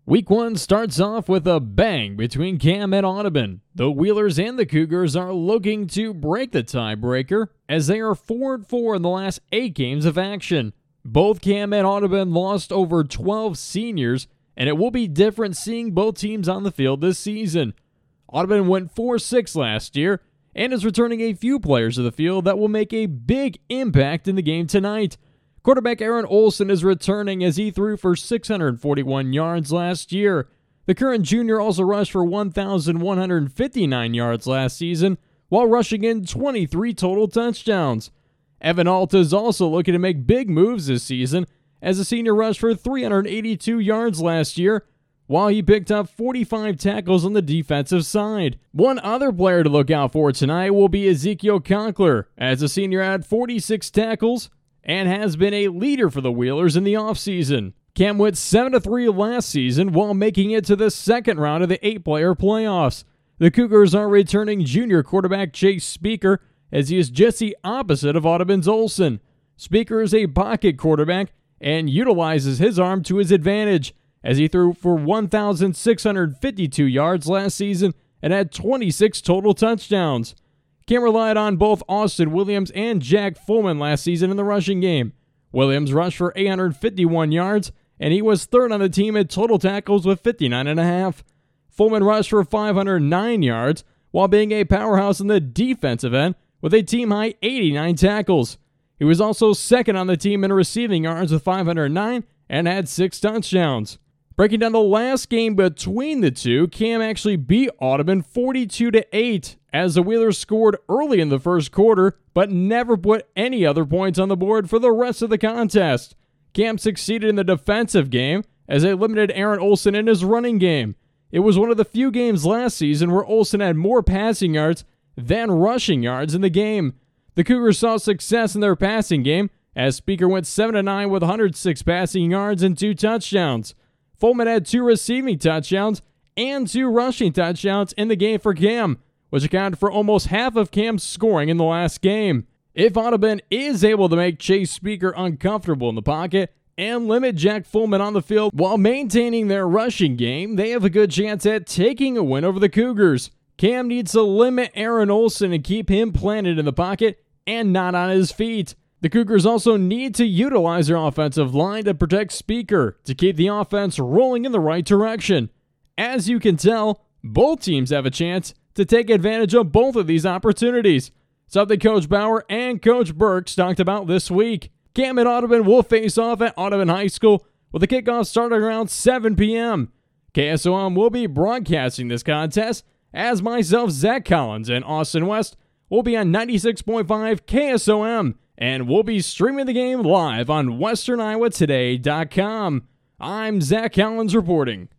Week 1 starts off with a bang between Cam and Audubon. The Wheelers and the Cougars are looking to break the tiebreaker as they are 4-4 in the last 8 games of action. Both Cam and Audubon lost over 12 seniors, and it will be different seeing both teams on the field this season. Audubon went 4-6 last year and is returning a few players to the field that will make a big impact in the game tonight. Quarterback Aaron Olson is returning as he threw for 641 yards last year. The current junior also rushed for 1,159 yards last season, while rushing in 23 total touchdowns. Evan Alta is also looking to make big moves this season, as the senior rushed for 382 yards last year, while he picked up 45 tackles on the defensive side. One other player to look out for tonight will be Ezekiel Conkler, as the senior had 46 tackles, and has been a leader for the Wheelers in the offseason. Cam went 7-3 last season while making it to the second round of the 8-player playoffs. The Cougars are returning junior quarterback Chase Speaker, as he is just the opposite of Audubon's Olson. Speaker is a pocket quarterback and utilizes his arm to his advantage, as he threw for 1,652 yards last season and had 26 total touchdowns. Cam relied on both Austin Williams and Jack Fullman last season in the rushing game. Williams rushed for 851 yards, and he was third on the team in total tackles with 59.5. Fullman rushed for 509 yards, while being a powerhouse in the defensive end with a team-high 89 tackles. He was also second on the team in receiving yards with 509 and had 6 touchdowns. Breaking down the last game between the two, Cam actually beat Audubon 42-8 as the Wheelers scored early in the first quarter, but never put any other points on the board for the rest of the contest. Cam succeeded in the defensive game as they limited Aaron Olson in his running game. It was one of the few games last season where Olson had more passing yards than rushing yards in the game. The Cougars saw success in their passing game as Speaker went 7-9 with 106 passing yards and 2 touchdowns. Fullman had 2 receiving touchdowns and 2 rushing touchdowns in the game for Cam, which accounted for almost half of Cam's scoring in the last game. If Audubon is able to make Chase Speaker uncomfortable in the pocket and limit Jack Fullman on the field while maintaining their rushing game, they have a good chance at taking a win over the Cougars. Cam needs to limit Aaron Olson and keep him planted in the pocket and not on his feet. The Cougars also need to utilize their offensive line to protect Speaker to keep the offense rolling in the right direction. As you can tell, both teams have a chance to take advantage of both of these opportunities, something Coach Bauer and Coach Burks talked about this week. Cam and Audubon will face off at Audubon High School with the kickoff starting around 7 p.m. KSOM will be broadcasting this contest, as myself, Zach Collins, and Austin West will be on 96.5 KSOM, and we'll be streaming the game live on WesternIowaToday.com. I'm Zach Collins reporting.